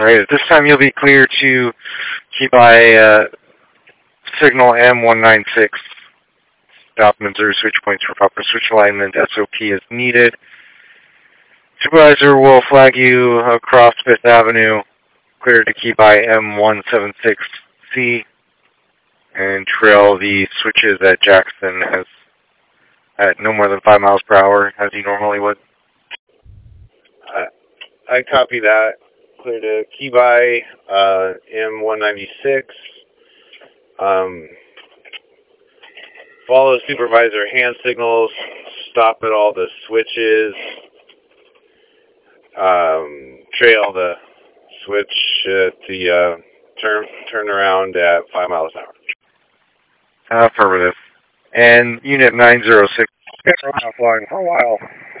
Alright, at this time you'll be clear to keep by signal M196. Stop and observe switch points for proper switch alignment. SOP is needed. Supervisor will flag you across Fifth Avenue, clear to keep by M176C, and trail the switches at Jackson at no more than 5 miles per hour, as you normally would. I copy that. Clear to key by M196. Follow supervisor hand signals. Stop at all the switches. Trail the switch at the turn around at 5 miles an hour. Affirmative. And Unit 906. I'm flying for a while.